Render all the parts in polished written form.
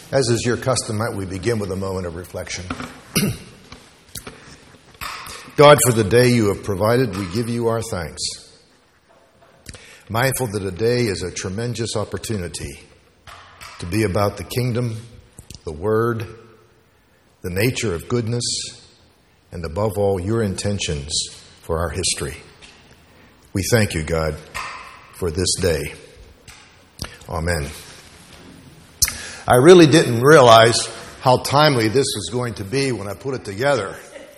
As is your custom, we begin with a moment of reflection. God, for the day you have provided, we give you our thanks. Mindful that a day is a tremendous opportunity to be about the kingdom, the word, the nature of goodness, and above all, your intentions for our history. We thank you, God, for this day. Amen. I really didn't realize how timely this was going to be when I put it together.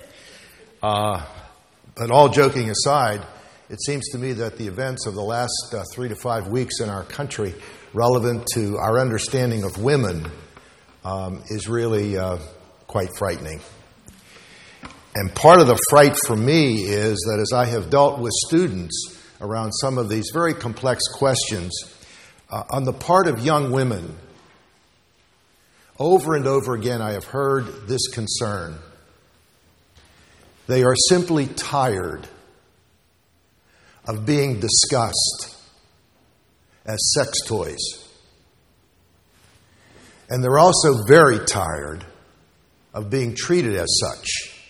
But all joking aside, it seems to me that the events of the last 3 to 5 weeks in our country relevant to our understanding of women is really quite frightening. And part of the fright for me is that as I have dealt with students around some of these very complex questions, on the part of young women, over and over again I have heard this concern. They are simply tired of being discussed as sex toys. And they're also very tired of being treated as such.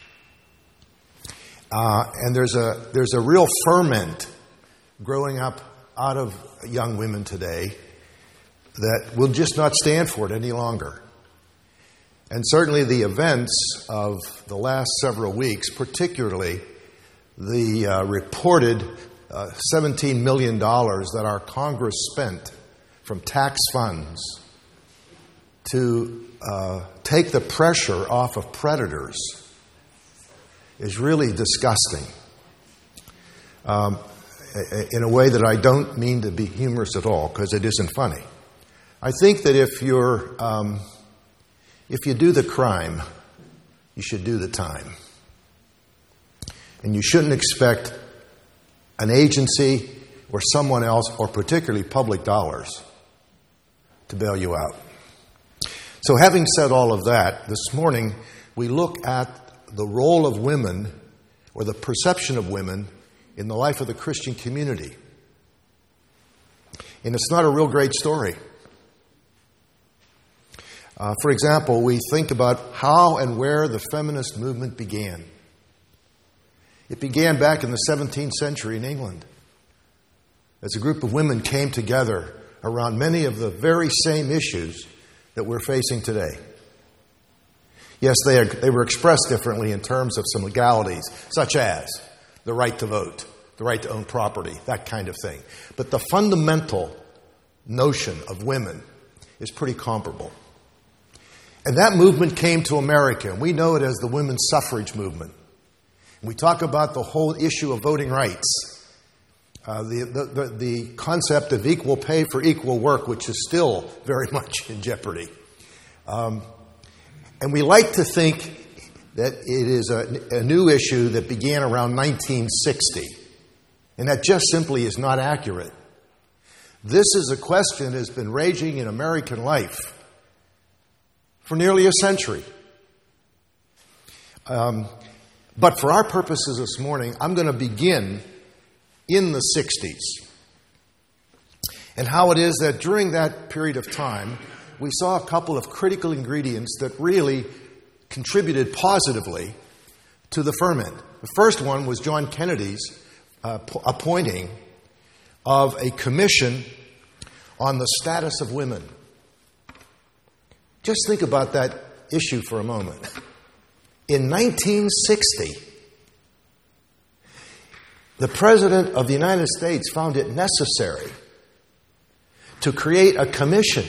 And there's a real ferment growing up out of young women today that will just not stand for it any longer. And certainly the events of the last several weeks, particularly the reported $17 million that our Congress spent from tax funds to take the pressure off of predators, is really disgusting. In a way that I don't mean to be humorous at all, because it isn't funny. I think that if you do the crime, you should do the time. And you shouldn't expect an agency or someone else, or particularly public dollars, to bail you out. So having said all of that, this morning we look at the role of women, or the perception of women, in the life of the Christian community. And it's not a real great story. For example, we think about how and where the feminist movement began. It began back in the 17th century in England, as a group of women came together around many of the very same issues that we're facing today. Yes, they were expressed differently in terms of some legalities, such as the right to vote, the right to own property, that kind of thing. But the fundamental notion of women is pretty comparable. And that movement came to America, and we know it as the women's suffrage movement. We talk about the whole issue of voting rights, the concept of equal pay for equal work, which is still very much in jeopardy. And we like to think that it is a new issue that began around 1960. And that just simply is not accurate. This is a question that has been raging in American life for nearly a century. But for our purposes this morning, I'm going to begin in the 60s. And how it is that during that period of time, we saw a couple of critical ingredients that really contributed positively to the ferment. The first one was John Kennedy's appointing of a commission on the status of women. Just think about that issue for a moment. In 1960, the President of the United States found it necessary to create a commission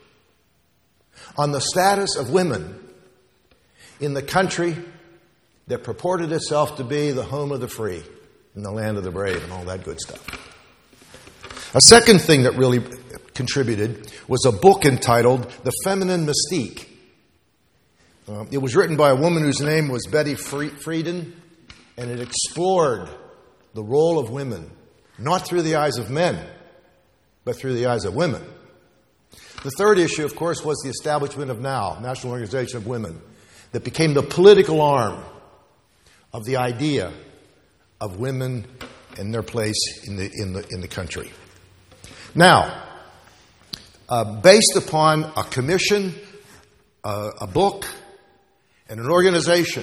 on the status of women in the country that purported itself to be the home of the free and the land of the brave and all that good stuff. A second thing that really contributed was a book entitled The Feminine Mystique. It was written by a woman whose name was Betty Friedan, and it explored the role of women, not through the eyes of men, but through the eyes of women. The third issue, of course, was the establishment of NOW, National Organization of Women, that became the political arm of the idea of women and their place in the country. Now, based upon a commission a book and an organization,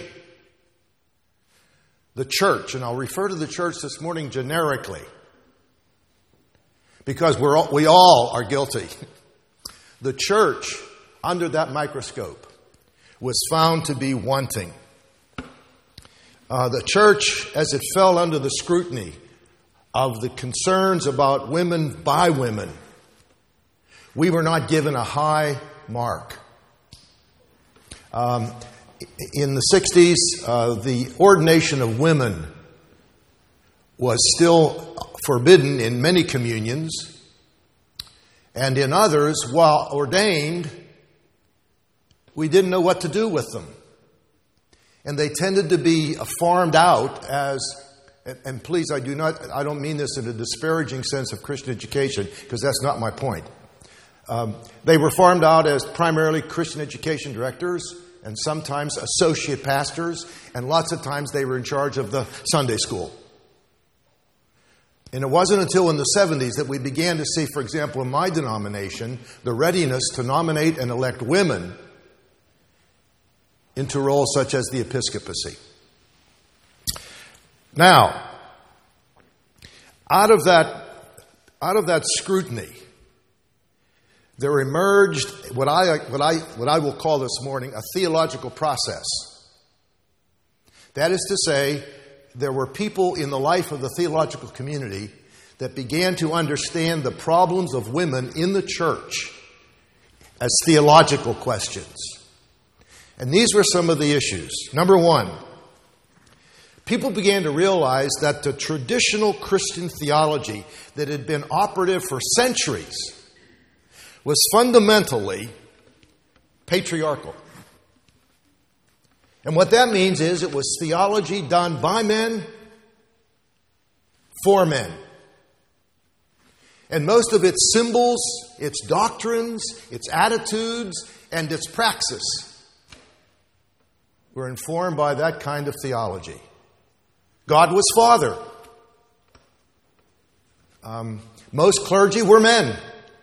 the church, and I'll refer to the church this morning generically, because we all are guilty. The church, under that microscope, was found to be wanting. The church, as it fell under the scrutiny of the concerns about women by women, we were not given a high mark. In the 60s, the ordination of women was still forbidden in many communions, and in others, while ordained, we didn't know what to do with them. And they tended to be farmed out as, and please, I don't mean this in a disparaging sense of Christian education, because that's not my point. They were farmed out as primarily Christian education directors and sometimes associate pastors, and lots of times they were in charge of the Sunday school. And it wasn't until in the 70s that we began to see, for example, in my denomination, the readiness to nominate and elect women into roles such as the episcopacy. Now, out of that scrutiny, there emerged what I will call this morning a theological process. That is to say, there were people in the life of the theological community that began to understand the problems of women in the church as theological questions. And these were some of the issues. Number one, people began to realize that the traditional Christian theology that had been operative for centuries was fundamentally patriarchal. And what that means is it was theology done by men, for men. And most of its symbols, its doctrines, its attitudes, and its praxis were informed by that kind of theology. God was Father. Most clergy were men.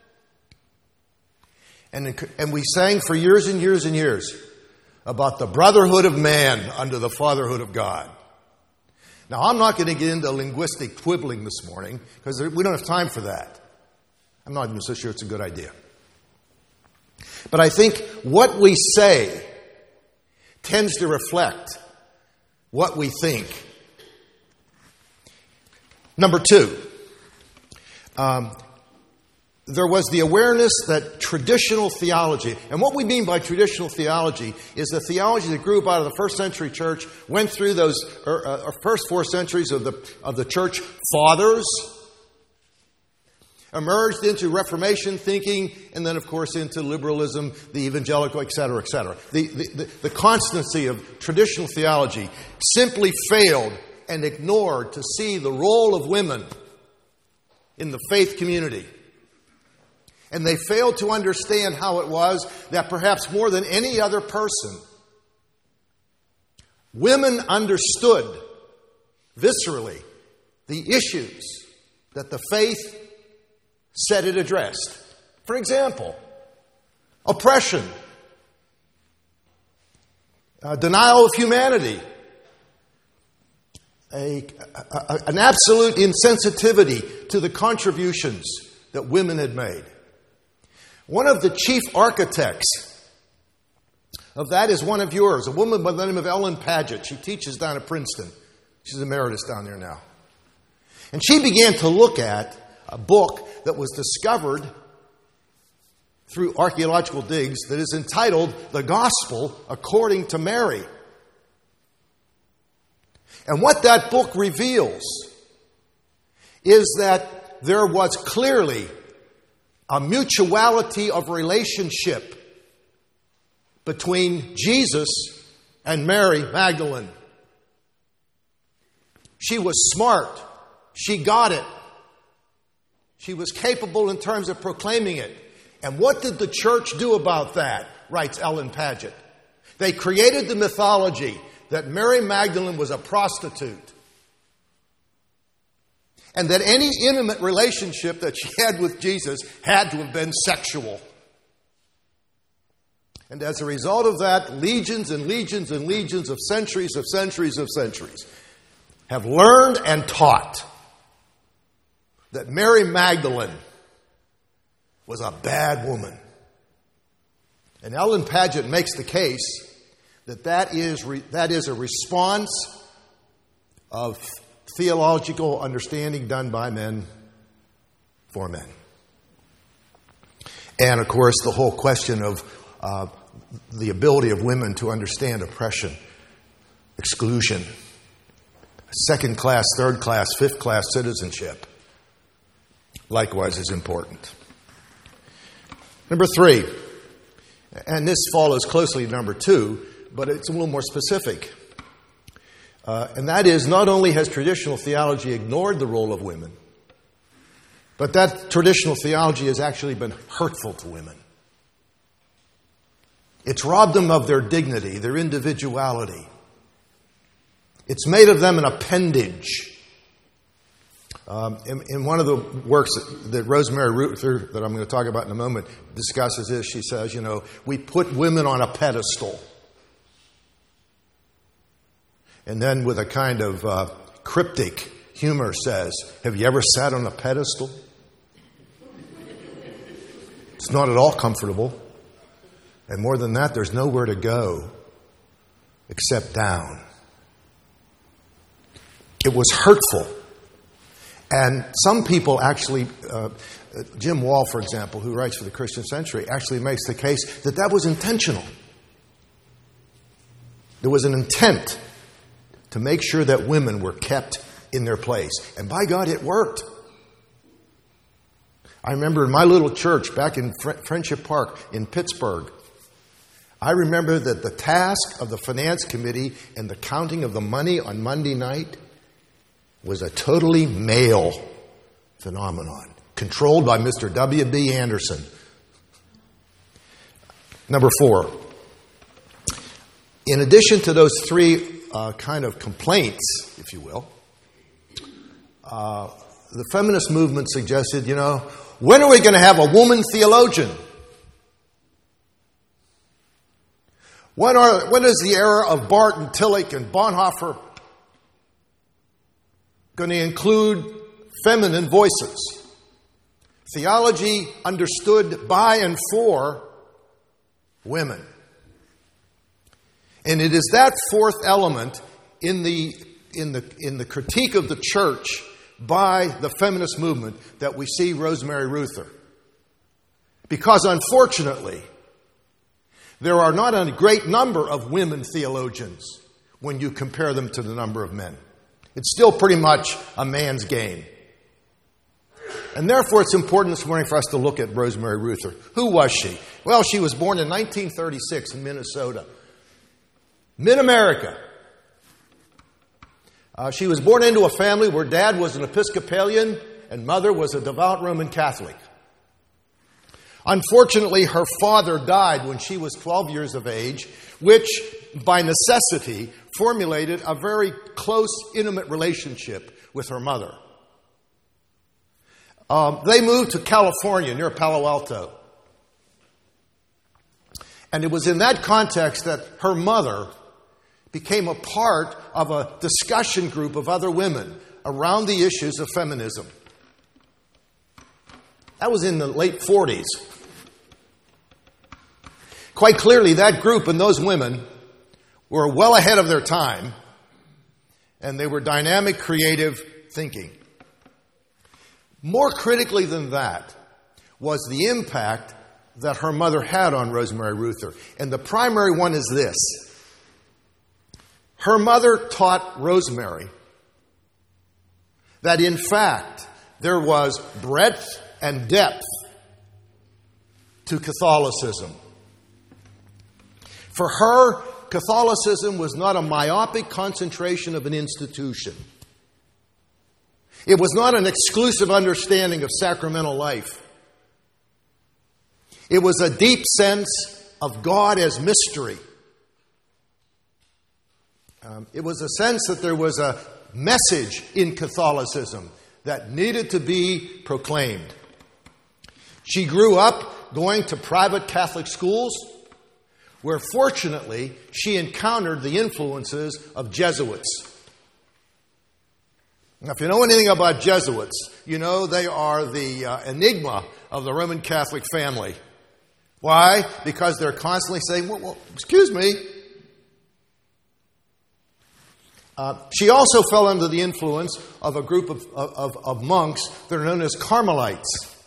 And we sang for years and years and years about the brotherhood of man under the fatherhood of God. Now, I'm not going to get into linguistic quibbling this morning because we don't have time for that. I'm not even so sure it's a good idea. But I think what we say tends to reflect what we think. Number two, there was the awareness that traditional theology, and what we mean by traditional theology is the theology that grew up out of the first century church, went through those first 4 centuries of the church fathers, emerged into Reformation thinking, and then, of course, into liberalism, the evangelical, etc., etc. The constancy of traditional theology simply failed and ignored to see the role of women in the faith community. And they failed to understand how it was that perhaps more than any other person, women understood viscerally the issues that the faith said it addressed. For example, oppression, denial of humanity, an absolute insensitivity to the contributions that women had made. One of the chief architects of that is one of yours, a woman by the name of Ellen Padgett. She teaches down at Princeton. She's emeritus down there now. And she began to look at a book that was discovered through archaeological digs that is entitled The Gospel According to Mary. And what that book reveals is that there was clearly a mutuality of relationship between Jesus and Mary Magdalene. She was smart. She got it. She was capable in terms of proclaiming it. And what did the church do about that, writes Ellen Padgett? They created the mythology that Mary Magdalene was a prostitute, and that any intimate relationship that she had with Jesus had to have been sexual. And as a result of that, legions and legions and legions of centuries have learned and taught that Mary Magdalene was a bad woman. And Ellen Paget makes the case that is a response of theological understanding done by men for men. And, of course, the whole question of the ability of women to understand oppression, exclusion, second class, third class, fifth class citizenship, likewise is important. Number 3, and this follows closely to number 2, but it's a little more specific. And that is, not only has traditional theology ignored the role of women, but that traditional theology has actually been hurtful to women. It's robbed them of their dignity, their individuality. It's made of them an appendage. In one of the works that Rosemary Ruther, that I'm going to talk about in a moment, discusses this, she says, we put women on a pedestal. And then with a kind of cryptic humor says, have you ever sat on a pedestal? It's not at all comfortable. And more than that, there's nowhere to go except down. It was hurtful. And some people actually, Jim Wall, for example, who writes for the Christian Century, actually makes the case that was intentional. There was an intent to make sure that women were kept in their place. And by God, it worked. I remember in my little church back in Friendship Park in Pittsburgh, I remember that the task of the finance committee and the counting of the money on Monday night was a totally male phenomenon, controlled by Mr. W.B. Anderson. Number 4, in addition to those 3 kind of complaints, if you will, the feminist movement suggested, when are we going to have a woman theologian? When is the era of Barton, Tillich, and Bonhoeffer going to include feminine voices? Theology understood by and for women. And it is that 4th element in the critique of the church by the feminist movement that we see Rosemary Ruther. Because unfortunately, there are not a great number of women theologians when you compare them to the number of men. It's still pretty much a man's game. And therefore, it's important this morning for us to look at Rosemary Ruther. Who was she? Well, she was born in 1936 in Minnesota. Mid-America. She was born into a family where dad was an Episcopalian and mother was a devout Roman Catholic. Unfortunately, her father died when she was 12 years of age, which, by necessity, formulated a very close, intimate relationship with her mother. They moved to California, near Palo Alto. And it was in that context that her mother became a part of a discussion group of other women around the issues of feminism. That was in the late 40s. Quite clearly, that group and those women were well ahead of their time, and they were dynamic, creative thinking. More critically than that was the impact that her mother had on Rosemary Ruther. And the primary one is this. Her mother taught Rosemary that, in fact, there was breadth and depth to Catholicism. For her, Catholicism was not a myopic concentration of an institution. It was not an exclusive understanding of sacramental life. It was a deep sense of God as mystery. It was a sense that there was a message in Catholicism that needed to be proclaimed. She grew up going to private Catholic schools where fortunately she encountered the influences of Jesuits. Now, if you know anything about Jesuits, you know they are the enigma of the Roman Catholic family. Why? Because they're constantly saying, well excuse me. She also fell under the influence of a group of monks that are known as Carmelites.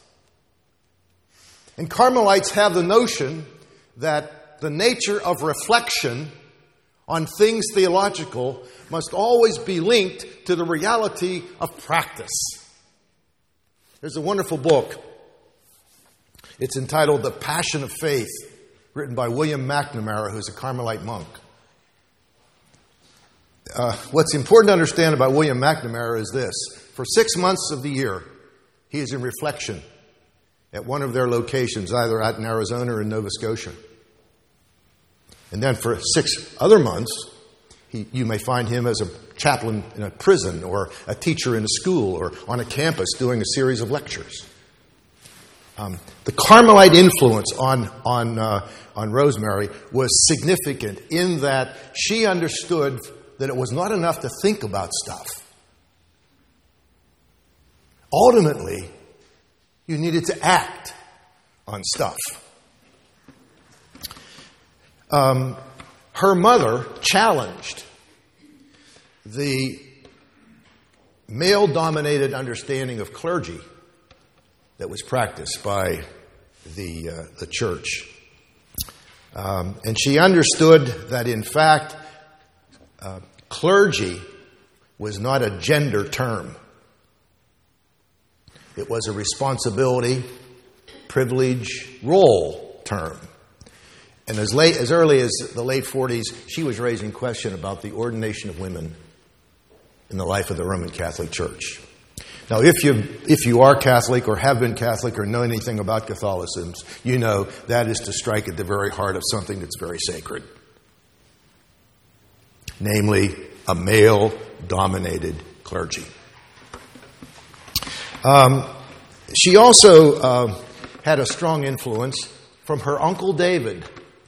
And Carmelites have the notion that the nature of reflection on things theological must always be linked to the reality of practice. There's a wonderful book. It's entitled The Passion of Faith, written by William McNamara, who's a Carmelite monk. What's important to understand about William McNamara is this. For 6 months of the year, he is in reflection at one of their locations, either out in Arizona or in Nova Scotia. And then for 6 other months, you may find him as a chaplain in a prison or a teacher in a school or on a campus doing a series of lectures. The Carmelite influence on Rosemary was significant in that she understood that it was not enough to think about stuff. Ultimately, you needed to act on stuff. Her mother challenged the male-dominated understanding of clergy that was practiced by the church. And she understood that, in fact, clergy was not a gender term. It was a responsibility, privilege, role term. And as early as the late 40s, she was raising question about the ordination of women in the life of the Roman Catholic Church. Now, if you are Catholic or have been Catholic or know anything about Catholicism, you know that is to strike at the very heart of something that's very sacred. Namely, a male-dominated clergy. She also had a strong influence from her Uncle David.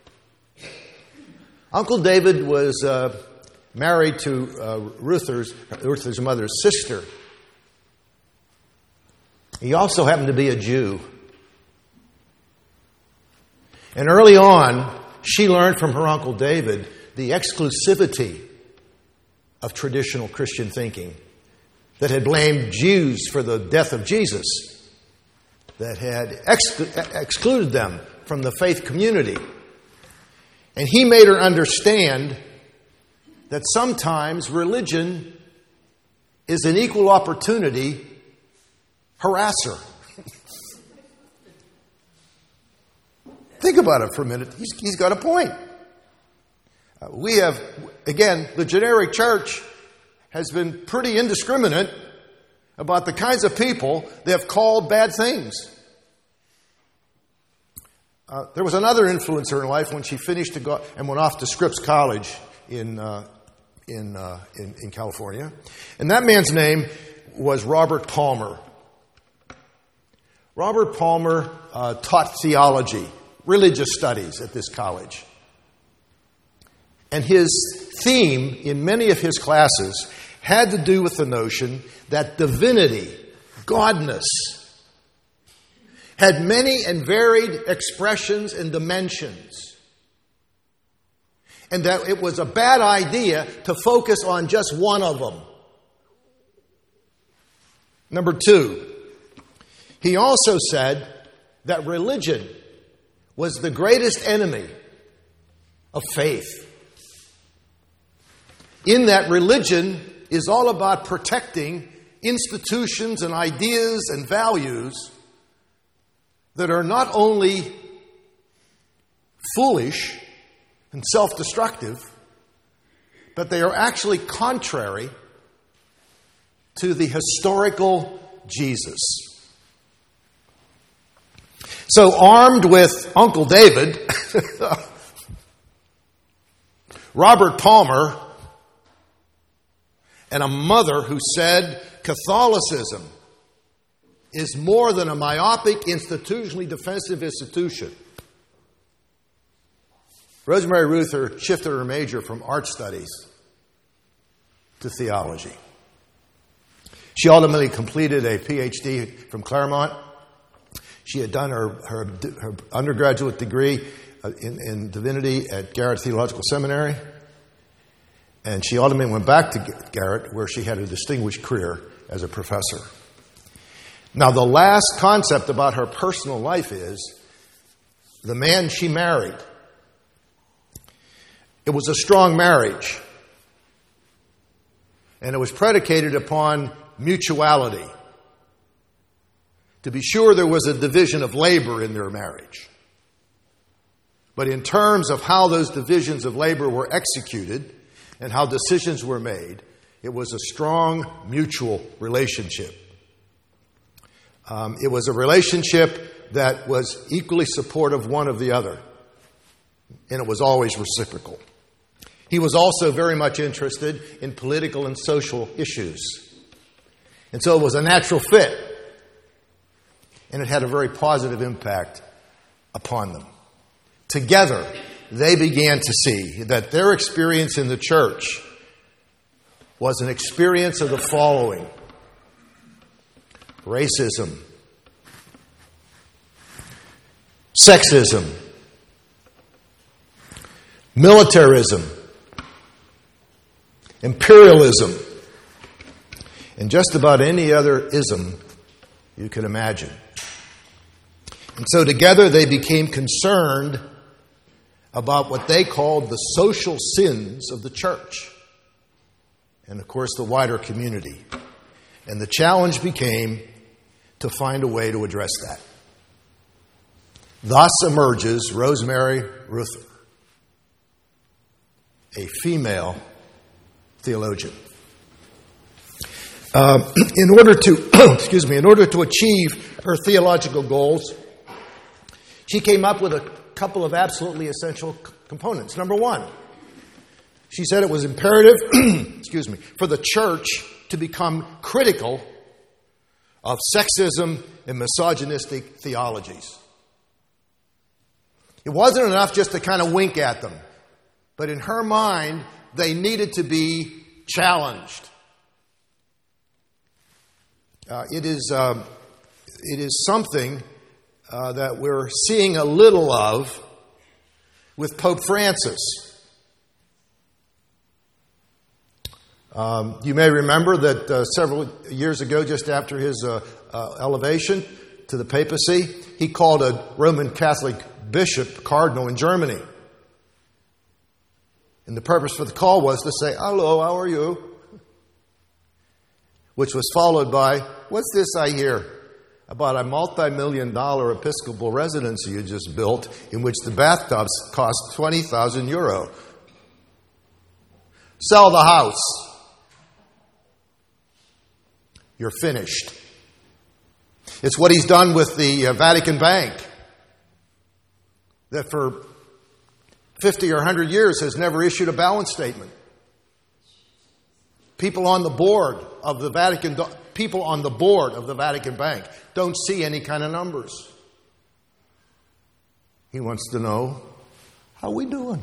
Uncle David was married to Luther's mother's sister. He also happened to be a Jew. And early on, she learned from her Uncle David the exclusivity of traditional Christian thinking that had blamed Jews for the death of Jesus, that had excluded them from the faith community. And he made her understand that sometimes religion is an equal opportunity harasser. Think about it for a minute. He's got a point. We have, again, the generic church has been pretty indiscriminate about the kinds of people they have called bad things. There was another influencer in life when she finished and went off to Scripps College in California. And that man's name was Robert Palmer. Robert Palmer taught theology, religious studies at this college. And his theme in many of his classes had to do with the notion that divinity, godness, had many and varied expressions and dimensions. And that it was a bad idea to focus on just one of them. Number 2, he also said that religion was the greatest enemy of faith. In that religion is all about protecting institutions and ideas and values that are not only foolish and self-destructive, but they are actually contrary to the historical Jesus. So, armed with Uncle David, Robert Palmer, and a mother who said Catholicism is more than a myopic, institutionally defensive institution. Rosemary Ruther shifted her major from art studies to theology. She ultimately completed a PhD from Claremont. She had done her undergraduate degree in divinity at Garrett Theological Seminary. And she ultimately went back to Garrett, where she had a distinguished career as a professor. Now, the last concept about her personal life is the man she married. It was a strong marriage. And it was predicated upon mutuality. To be sure, there was a division of labor in their marriage. But in terms of how those divisions of labor were executed and how decisions were made, it was a strong mutual relationship. It was a relationship that was equally supportive one of the other. And it was always reciprocal. He was also very much interested in political and social issues. And so it was a natural fit. And it had a very positive impact upon them. Together, they began to see that their experience in the church was an experience of the following: racism, sexism, militarism, imperialism, and just about any other ism you can imagine. And so together they became concerned about what they called the social sins of the church and, of course, the wider community. And the challenge became to find a way to address that. Thus emerges Rosemary Ruther, a female theologian. In order to achieve her theological goals, she came up with a couple of absolutely essential components. Number one, she said it was imperative, for the church to become critical of sexism and misogynistic theologies. It wasn't enough just to kind of wink at them, but in her mind, they needed to be challenged. It is something that we're seeing a little of with Pope Francis. You may remember that several years ago, just after his elevation to the papacy, he called a Roman Catholic bishop cardinal in Germany. And the purpose for the call was to say, "Hello, how are you?" Which was followed by, "What's this I hear about a multi-million-dollar Episcopal residency you just built in which the bathtubs cost €20,000? Sell the house. You're finished." It's what he's done with the Vatican Bank, that for 50 or 100 years has never issued a balance statement. People on the board of the Vatican Bank don't see any kind of numbers. He wants to know, how we doing?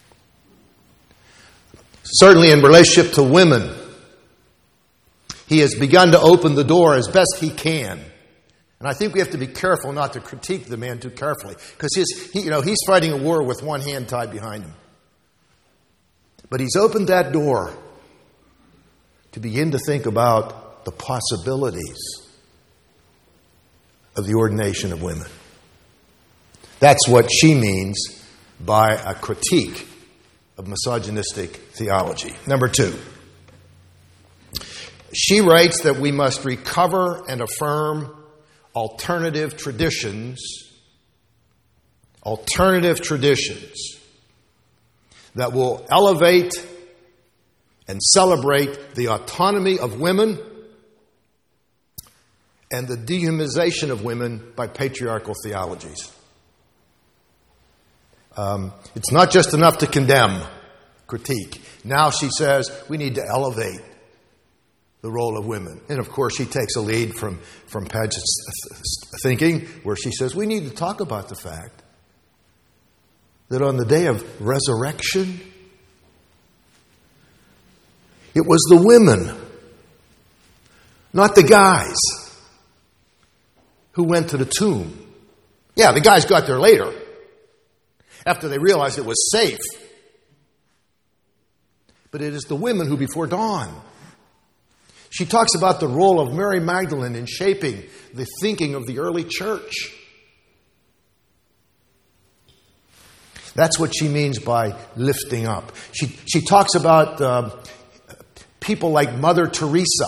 Certainly in relationship to women, he has begun to open the door as best he can. And I think we have to be careful not to critique the man too carefully, because he's fighting a war with one hand tied behind him. But he's opened that door to begin to think about the possibilities of the ordination of women. That's what she means by a critique of misogynistic theology. Number two, she writes that we must recover and affirm alternative traditions that will elevate and celebrate the autonomy of women and the dehumanization of women by patriarchal theologies. It's not just enough to condemn, critique. Now she says we need to elevate the role of women. And of course she takes a lead from Paget's thinking, where she says we need to talk about the fact that on the day of resurrection, it was the women, not the guys, who went to the tomb. Yeah, the guys got there later, after they realized it was safe. But it is the women who before dawn. She talks about the role of Mary Magdalene in shaping the thinking of the early church. That's what she means by lifting up. She talks about people like Mother Teresa,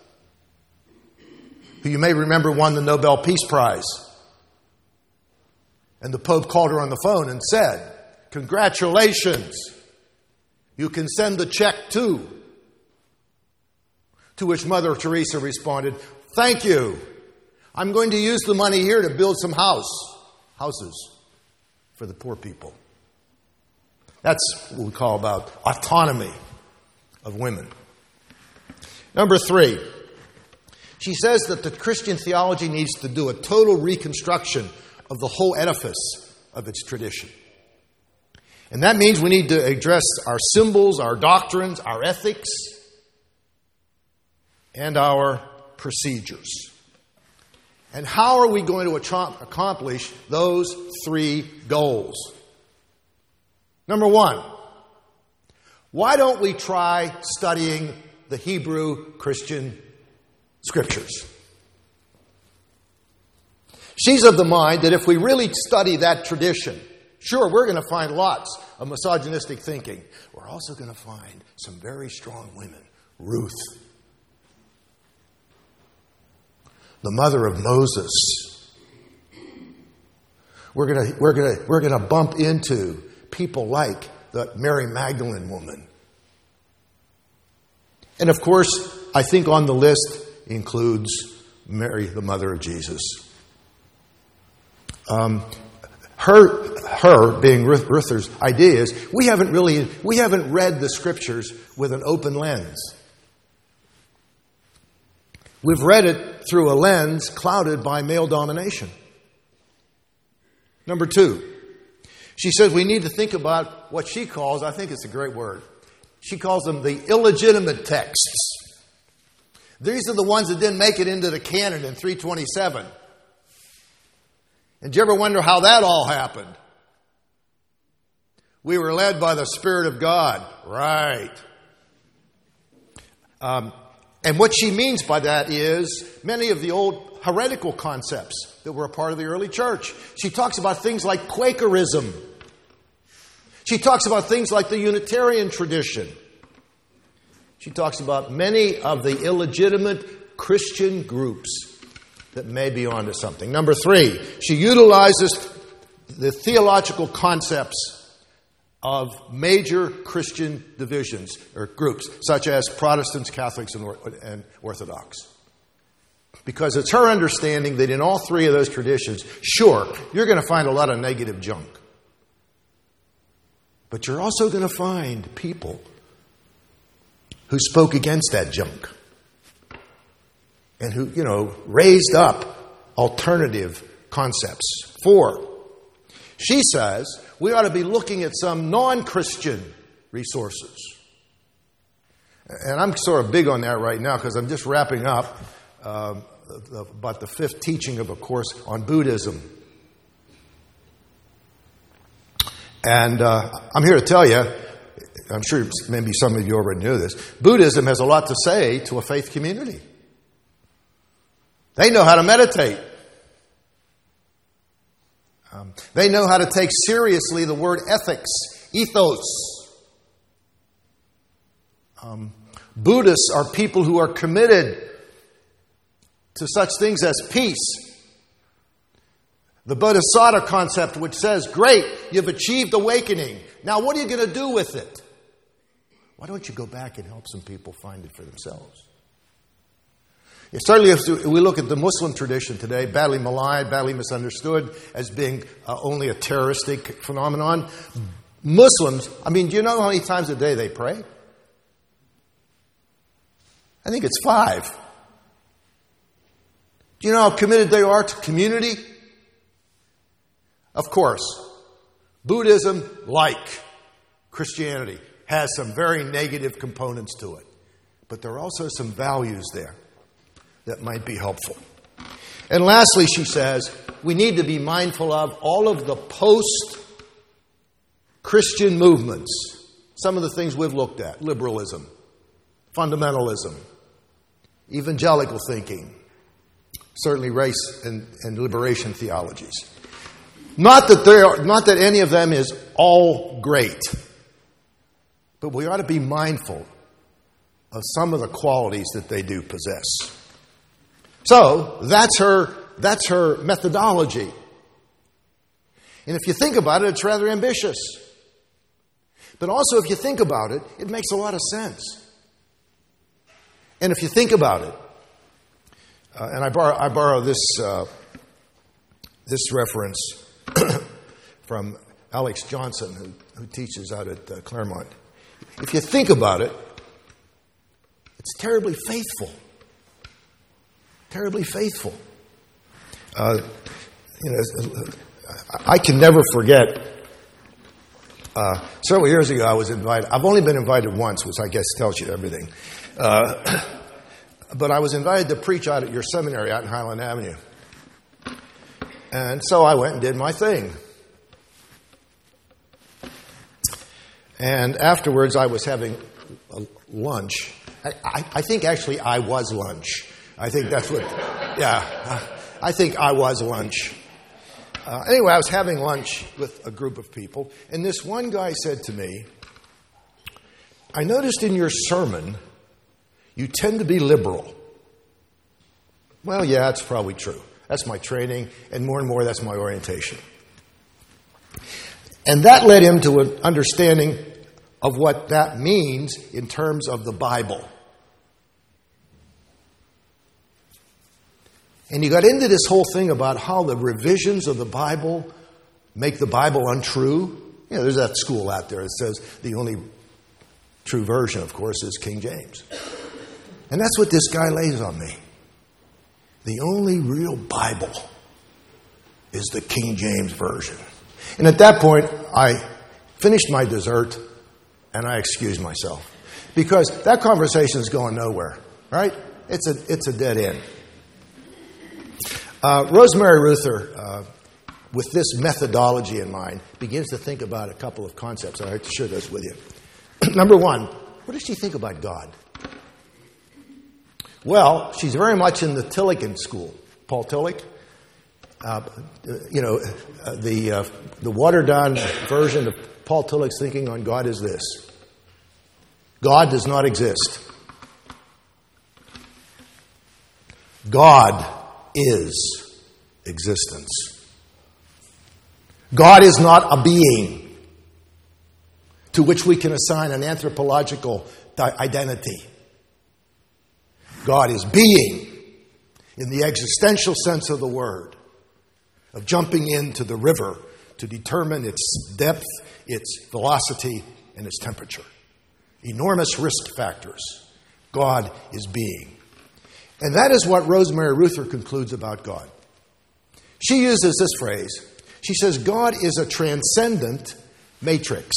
who you may remember won the Nobel Peace Prize. And the Pope called her on the phone and said, "Congratulations, you can send the check too." To which Mother Teresa responded, "Thank you. I'm going to use the money here to build some houses for the poor people." That's what we call about autonomy of women. Number 3, she says that the Christian theology needs to do a total reconstruction of the whole edifice of its tradition. And that means we need to address our symbols, our doctrines, our ethics, and our procedures. And how are we going to accomplish those 3 goals? Number 1, why don't we try studying the Hebrew Christian Scriptures? She's of the mind that if we really study that tradition, sure, we're going to find lots of misogynistic thinking. We're also going to find some very strong women. Ruth, the mother of Moses. We're going to bump into people like the Mary Magdalene woman. And of course, I think on the list includes Mary, the mother of Jesus. Her being Ruther's idea is we haven't read the Scriptures with an open lens. We've read it through a lens clouded by male domination. Number 2, she says we need to think about what she calls, I think it's a great word, she calls them the illegitimate texts. These are the ones that didn't make it into the canon in 327. And do you ever wonder how that all happened? We were led by the Spirit of God. Right. And what she means by that is many of the old heretical concepts that were a part of the early church. She talks about things like Quakerism. She talks about things like the Unitarian tradition. She talks about many of the illegitimate Christian groups that may be onto something. Number 3, she utilizes the theological concepts of major Christian divisions or groups, such as Protestants, Catholics, and Orthodox. Because it's her understanding that in all 3 of those traditions, sure, you're going to find a lot of negative junk. But you're also going to find people who spoke against that junk and who, raised up alternative concepts. 4, she says we ought to be looking at some non-Christian resources. And I'm sort of big on that right now because I'm just wrapping up about the 5th teaching of a course on Buddhism. And I'm here to tell you, I'm sure maybe some of you already knew this, Buddhism has a lot to say to a faith community. They know how to meditate. They know how to take seriously the word ethics, ethos. Buddhists are people who are committed to such things as peace. The Bodhisattva concept, which says, great, you've achieved awakening. Now what are you going to do with it? Why don't you go back and help some people find it for themselves? Certainly, if we look at the Muslim tradition today, badly maligned, badly misunderstood as being only a terroristic phenomenon, Muslims, do you know how many times a day they pray? I think it's 5. Do you know how committed they are to community? Of course, Buddhism, like Christianity, has some very negative components to it. But there are also some values there that might be helpful. And lastly, she says, we need to be mindful of all of the post-Christian movements. Some of the things we've looked at: liberalism, fundamentalism, evangelical thinking, certainly race and liberation theologies. Not that any of them is all great, but we ought to be mindful of some of the qualities that they do possess. So that's her methodology. And if you think about it, it's rather ambitious. But also, if you think about it, it makes a lot of sense. And if you think about it, and I borrow this reference from Alex Johnson, who teaches out at Claremont. If you think about it, it's terribly faithful. Terribly faithful. I can never forget. Several years ago, I was invited. I've only been invited once, which I guess tells you everything. But I was invited to preach out at your seminary out in Highland Avenue. And so I went and did my thing. And afterwards, I was having lunch. I think actually I was lunch. I think that's what, I think I was lunch. Anyway, I was having lunch with a group of people, and this one guy said to me, I noticed in your sermon, you tend to be liberal. Well, yeah, it's probably true. That's my training, and more, that's my orientation. And that led him to an understanding of what that means in terms of the Bible. And he got into this whole thing about how the revisions of the Bible make the Bible untrue. You know, there's that school out there that says the only true version, of course, is King James. And that's what this guy lays on me. The only real Bible is the King James Version. And at that point, I finished my dessert and I excused myself. Because that conversation is going nowhere, right? It's a dead end. Rosemary Ruther, with this methodology in mind, begins to think about a couple of concepts. I'd like to share those with you. Number one, what does she think about God? Well, she's very much in the Tillican school. Paul Tillich. The watered-down version of Paul Tillich's thinking on God is this: God does not exist. God is existence. God is not a being to which we can assign an anthropological identity. God is being in the existential sense of the word, of jumping into the river to determine its depth, its velocity, and its temperature. Enormous risk factors. God is being. And that is what Rosemary Ruther concludes about God. She uses this phrase. She says, God is a transcendent matrix.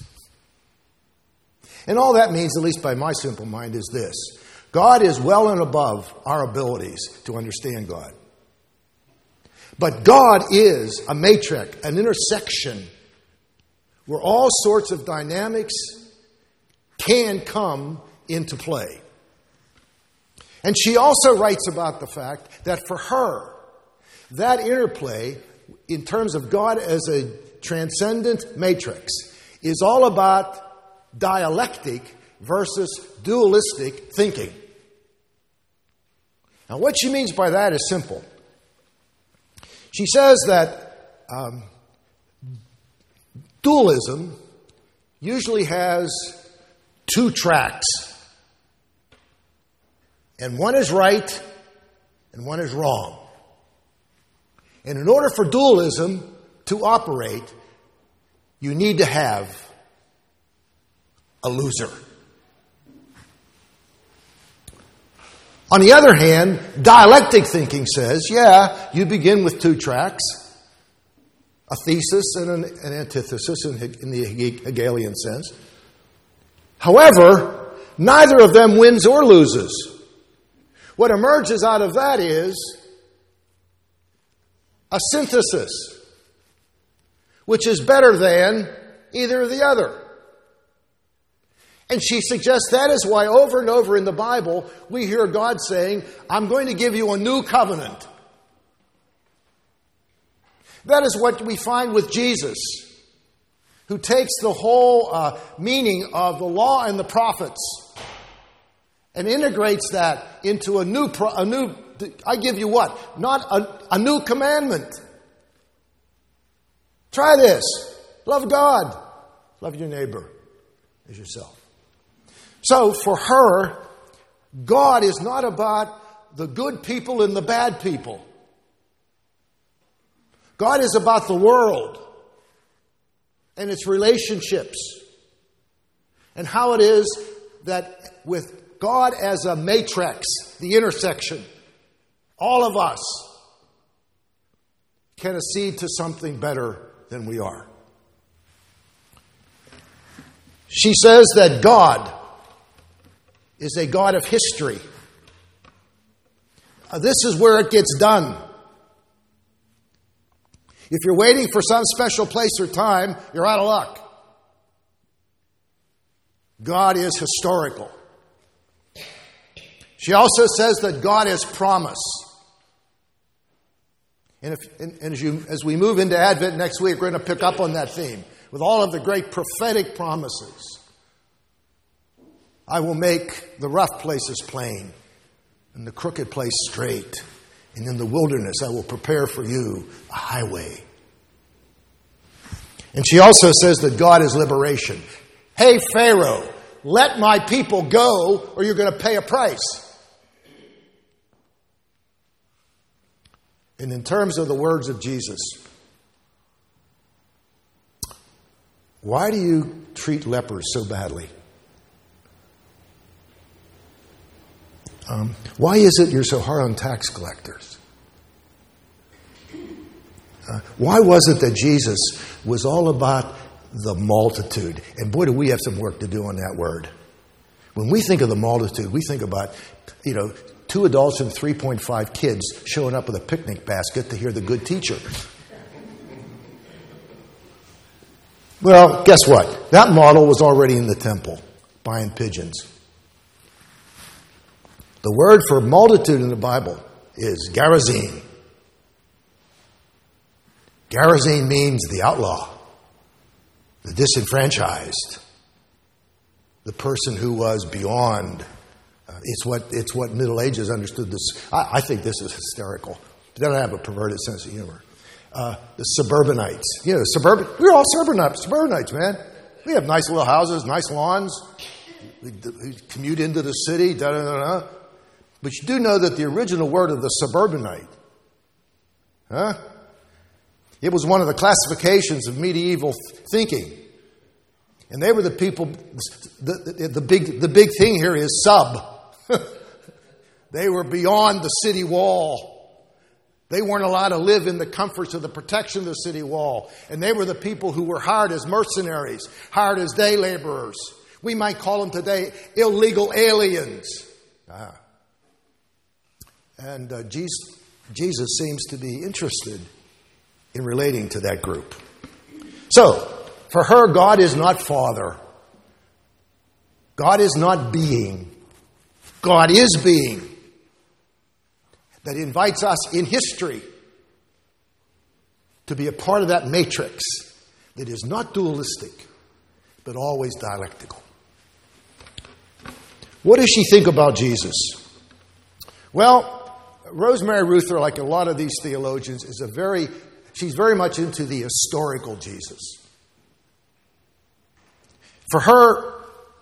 And all that means, at least by my simple mind, is this: God is well and above our abilities to understand God. But God is a matrix, an intersection, where all sorts of dynamics can come into play. And she also writes about the fact that for her, that interplay, in terms of God as a transcendent matrix, is all about dialectic versus dualistic thinking. Now, what she means by that is simple. She says that dualism usually has two tracks. And one is right and one is wrong. And in order for dualism to operate, you need to have a loser. On the other hand, dialectic thinking says, yeah, you begin with two tracks, a thesis and an antithesis in the Hegelian sense. However, neither of them wins or loses. What emerges out of that is a synthesis, which is better than either or the other. And she suggests that is why over and over in the Bible we hear God saying, I'm going to give you a new covenant. That is what we find with Jesus, who takes the whole meaning of the law and the prophets and integrates that into a new, I give you what? Not a new commandment. Try this. Love God. Love your neighbor as yourself. So for her, God is not about the good people and the bad people. God is about the world and its relationships and how it is that with God as a matrix, the intersection, all of us can accede to something better than we are. She says that God is a God of history. This is where it gets done. If you're waiting for some special place or time, you're out of luck. God is historical. She also says that God is promise. And as we move into Advent next week, we're going to pick up on that theme with all of the great prophetic promises. I will make the rough places plain and the crooked place straight. And in the wilderness I will prepare for you a highway. And she also says that God is liberation. Hey, Pharaoh, let my people go or you're going to pay a price. And in terms of the words of Jesus, why do you treat lepers so badly? Why is it you're so hard on tax collectors? Why was it that Jesus was all about the multitude? And boy, do we have some work to do on that word. When we think of the multitude, we think about, 2 adults and 3.5 kids showing up with a picnic basket to hear the good teacher. Well, guess what? That model was already in the temple, buying pigeons. The word for multitude in the Bible is Gerazim. Gerazim means the outlaw, the disenfranchised, the person who was beyond. It's what Middle Ages understood this. I think this is hysterical. They don't have a perverted sense of humor. The suburbanites. We're all suburbanites, man. We have nice little houses, nice lawns. We commute into the city, da-da-da-da. But you do know that the original word of the suburbanite, it was one of the classifications of medieval thinking. And they were the people, the big thing here is sub. They were beyond the city wall. They weren't allowed to live in the comforts of the protection of the city wall. And they were the people who were hired as mercenaries, hired as day laborers. We might call them today illegal aliens. And Jesus seems to be interested in relating to that group. So, for her, God is not Father. God is not being. God is being. That invites us in history to be a part of that matrix that is not dualistic, but always dialectical. What does she think about Jesus? Well, Rosemary Ruther, like a lot of these theologians, she's very much into the historical Jesus. For her,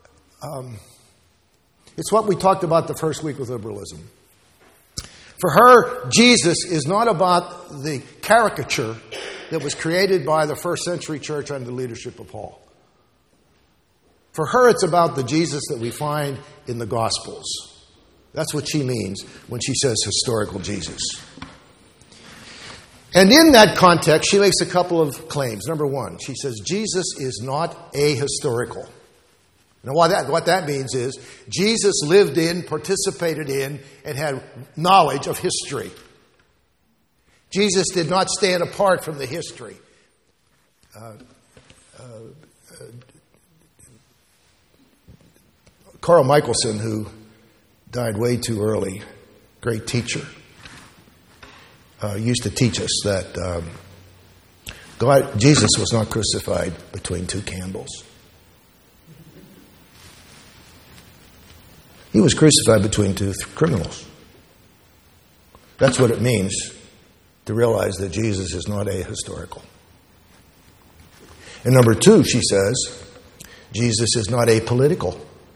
it's what we talked about the first week with liberalism. For her, Jesus is not about the caricature that was created by the first century church under the leadership of Paul. For her, it's about the Jesus that we find in the Gospels. That's what she means when she says historical Jesus. And in that context, she makes a couple of claims. Number one, she says Jesus is not ahistorical. Now, what that means is Jesus lived in, participated in, and had knowledge of history. Jesus did not stand apart from the history. Carl Michelson, who died way too early, great teacher, used to teach us that Jesus was not crucified between two candles. He was crucified between two criminals. That's what it means to realize that Jesus is not ahistorical. And number two, she says, Jesus is not apolitical.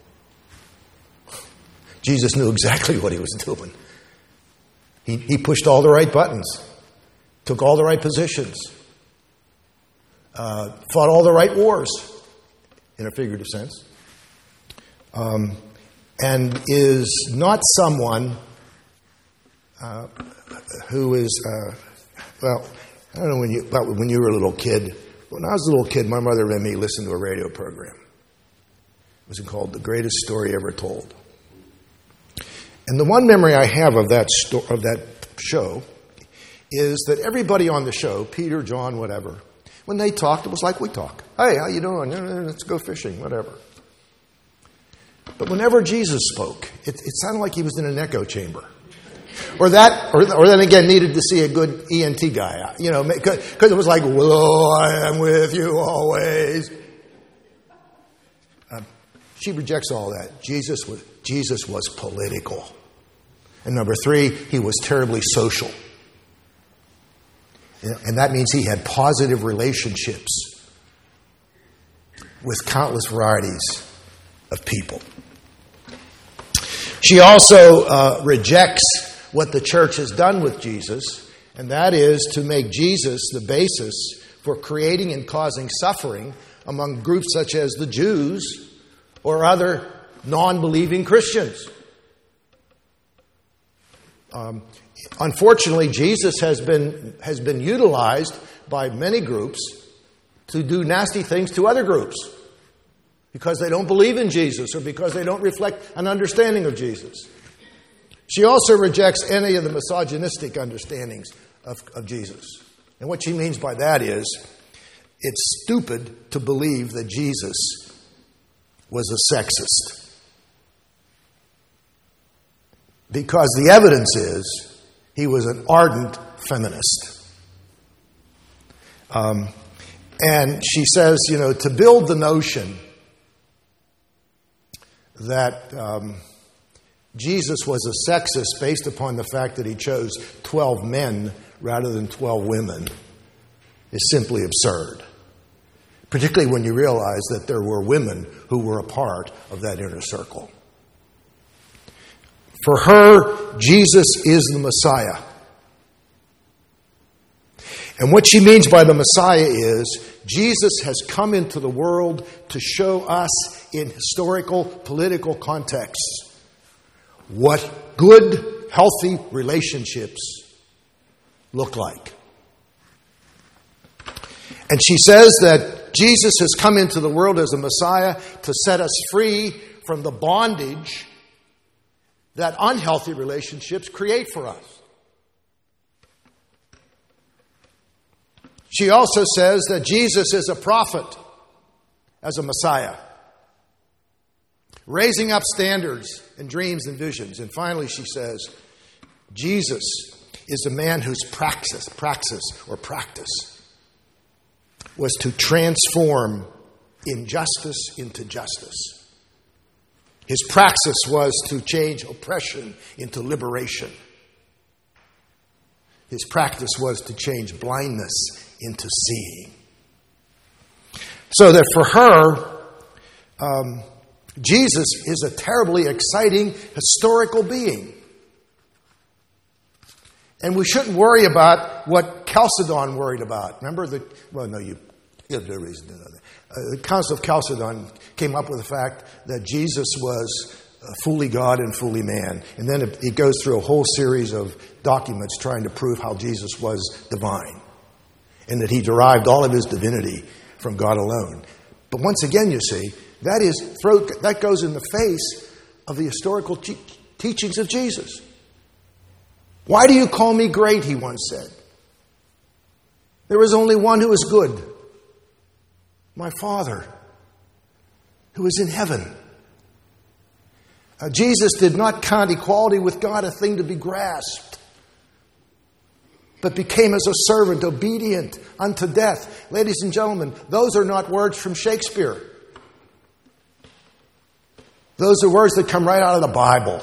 Jesus knew exactly what he was doing. He pushed all the right buttons, took all the right positions, fought all the right wars, in a figurative sense, and is not someone who is, I don't know when you were a little kid. When I was a little kid, my mother let me listen to a radio program. It was called The Greatest Story Ever Told. And the one memory I have of that show is that everybody on the show, Peter, John, whatever, when they talked, it was like we talk. Hey, how you doing? Let's go fishing, whatever. But whenever Jesus spoke, it sounded like he was in an echo chamber. Or then again, needed to see a good ENT guy, because it was like, "Lo, I am with you always." She rejects all that. Jesus was political. And number three, he was terribly social. And that means he had positive relationships with countless varieties of people. She also rejects what the church has done with Jesus, and that is to make Jesus the basis for creating and causing suffering among groups such as the Jews or other non-believing Christians. Unfortunately, Jesus has been utilized by many groups to do nasty things to other groups because they don't believe in Jesus or because they don't reflect an understanding of Jesus. She also rejects any of the misogynistic understandings of Jesus. And what she means by that is it's stupid to believe that Jesus was a sexist. Because the evidence is he was an ardent feminist. And she says, to build the notion that Jesus was a sexist based upon the fact that he chose 12 men rather than 12 women is simply absurd. Particularly when you realize that there were women who were a part of that inner circle. For her, Jesus is the Messiah. And what she means by the Messiah is Jesus has come into the world to show us in historical, political contexts what good, healthy relationships look like. And she says that Jesus has come into the world as a Messiah to set us free from the bondage that unhealthy relationships create for us. She also says that Jesus is a prophet as a Messiah, raising up standards and dreams and visions. And finally, she says, Jesus is a man whose praxis was to transform injustice into justice. His praxis was to change oppression into liberation. His practice was to change blindness into seeing. So that for her, Jesus is a terribly exciting historical being. And we shouldn't worry about what Chalcedon worried about. Remember you have no reason to know that. The Council of Chalcedon came up with the fact that Jesus was fully God and fully man. And then it goes through a whole series of documents trying to prove how Jesus was divine and that he derived all of his divinity from God alone. But once again, you see, that goes in the face of the historical teachings of Jesus. Why do you call me great, he once said. There is only one who is good, my Father, who is in heaven. Jesus did not count equality with God a thing to be grasped, but became as a servant, obedient unto death. Ladies and gentlemen, those are not words from Shakespeare. Those are words that come right out of the Bible.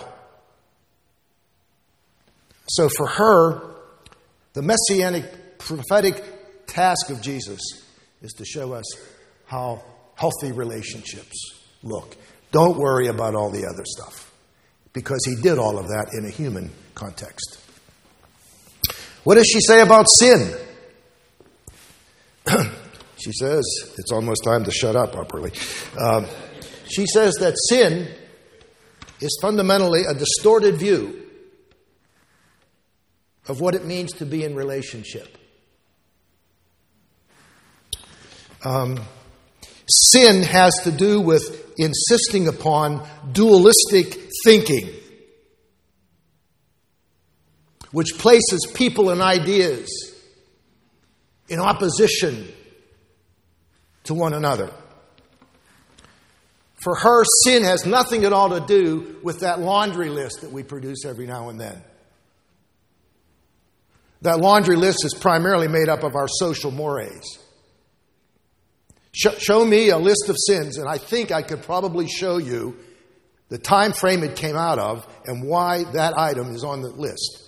So for her, the messianic prophetic task of Jesus is to show us how healthy relationships look. Don't worry about all the other stuff, because he did all of that in a human context. What does she say about sin? She says, it's almost time to shut up, Upperly. She says that sin is fundamentally a distorted view of what it means to be in relationship. Sin has to do with insisting upon dualistic thinking, which places people and ideas in opposition to one another. For her, sin has nothing at all to do with that laundry list that we produce every now and then. That laundry list is primarily made up of our social mores. Show me a list of sins, and I think I could probably show you the time frame it came out of and why that item is on the list.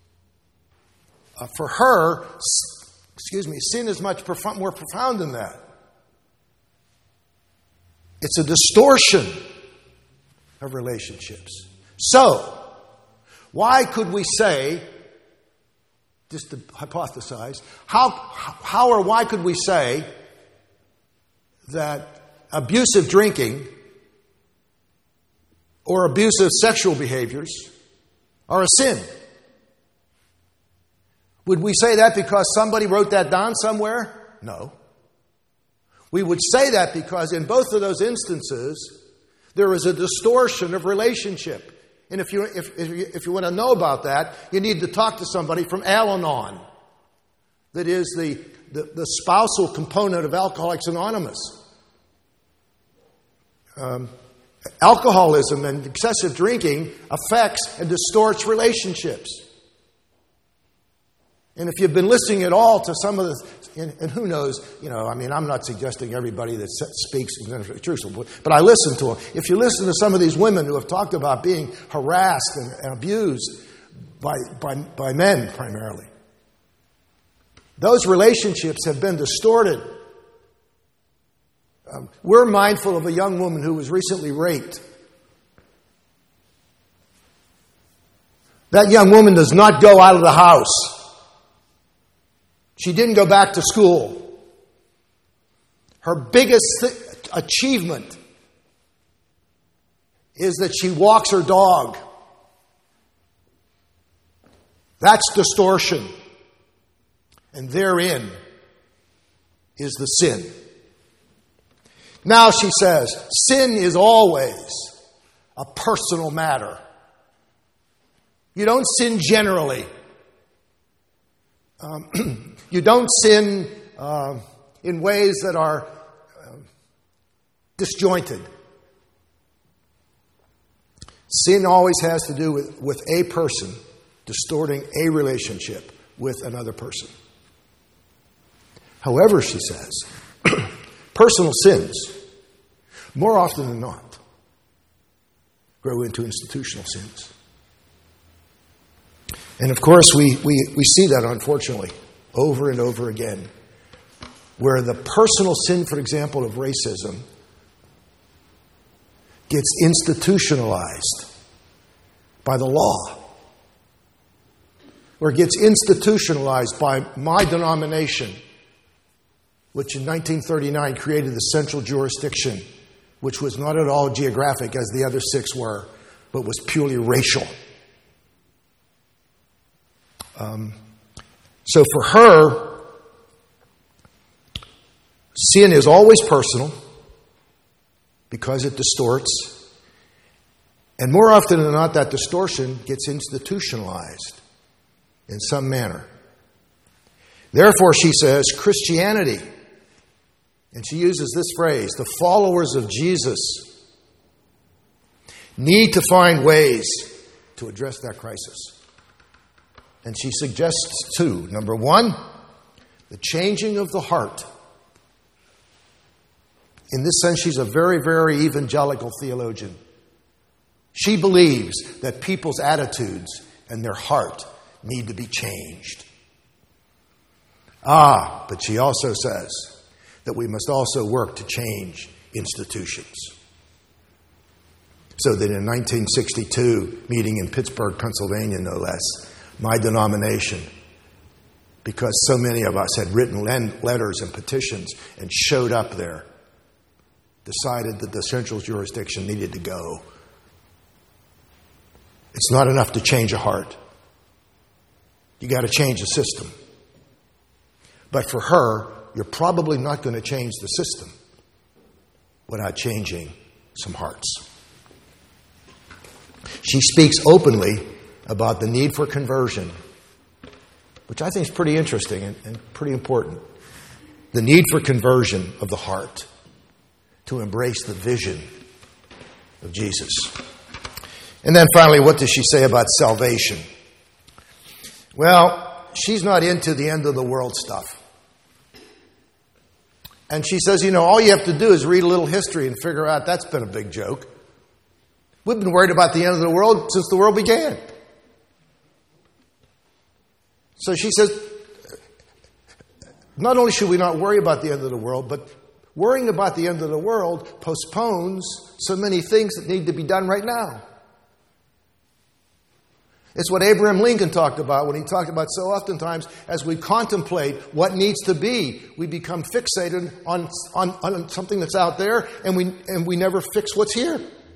For her, sin is much more profound than that. It's a distortion of relationships. So, why could we say, just to hypothesize, why could we say that abusive drinking or abusive sexual behaviors are a sin? Would we say that because somebody wrote that down somewhere? No. We would say that because in both of those instances, there is a distortion of relationship. And if you want to know about that, you need to talk to somebody from Al-Anon. That is the spousal component of Alcoholics Anonymous. Alcoholism and excessive drinking affects and distorts relationships. And if you've been listening at all to some of the, and who knows, I'm not suggesting everybody that speaks is truthful, but I listen to them. If you listen to some of these women who have talked about being harassed and abused by men primarily, those relationships have been distorted. We're mindful of a young woman who was recently raped. That young woman does not go out of the house. She didn't go back to school. Her biggest achievement is that she walks her dog. That's distortion. And therein is the sin. Now she says, sin is always a personal matter. You don't sin generally. You don't sin in ways that are disjointed. Sin always has to do with a person distorting a relationship with another person. However, she says, personal sins, more often than not, grow into institutional sins. And of course, we see that, unfortunately, over and over again, where the personal sin, for example, of racism gets institutionalized by the law, or gets institutionalized by my denomination, which in 1939 created the central jurisdiction, which was not at all geographic as the other six were, but was purely racial. So for her, sin is always personal because it distorts. And more often than not, that distortion gets institutionalized in some manner. Therefore, she says, Christianity, and she uses this phrase, the followers of Jesus need to find ways to address that crisis. And she suggests two. Number one, the changing of the heart. In this sense, she's a very, very evangelical theologian. She believes that people's attitudes and their heart need to be changed. But she also says that we must also work to change institutions. So that in 1962, meeting in Pittsburgh, Pennsylvania, no less, my denomination, because so many of us had written letters and petitions and showed up there, decided that the central jurisdiction needed to go. It's not enough to change a heart. You got to change the system. But for her, you're probably not going to change the system without changing some hearts. She speaks openly about the need for conversion, which I think is pretty interesting and pretty important. The need for conversion of the heart to embrace the vision of Jesus. And then finally, what does she say about salvation? Well, she's not into the end of the world stuff. And she says, all you have to do is read a little history and figure out that's been a big joke. We've been worried about the end of the world since the world began. So she says, not only should we not worry about the end of the world, but worrying about the end of the world postpones so many things that need to be done right now. It's what Abraham Lincoln talked about when he talked about so oftentimes as we contemplate what needs to be, we become fixated on something that's out there and we never fix what's here.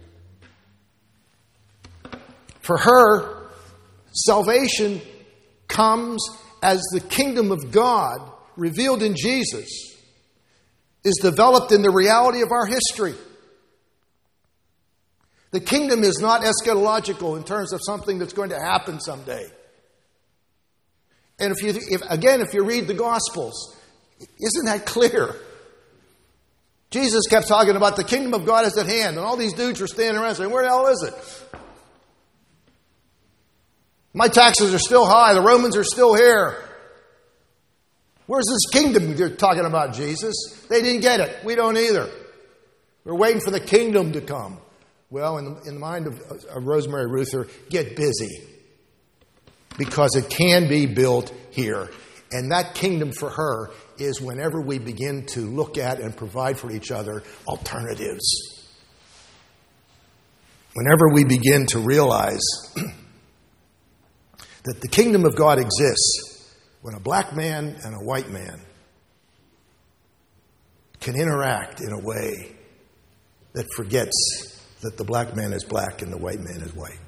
For her, salvation comes as the kingdom of God revealed in Jesus is developed in the reality of our history. The kingdom is not eschatological in terms of something that's going to happen someday. And if you read the Gospels, isn't that clear? Jesus kept talking about the kingdom of God is at hand, and all these dudes were standing around saying, where the hell is it? My taxes are still high. The Romans are still here. Where's this kingdom you're talking about, Jesus? They didn't get it. We don't either. We're waiting for the kingdom to come. Well, in the mind of Rosemary Ruther, get busy. Because it can be built here. And that kingdom for her is whenever we begin to look at and provide for each other alternatives. Whenever we begin to realize that the kingdom of God exists when a black man and a white man can interact in a way that forgets that the black man is black and the white man is white.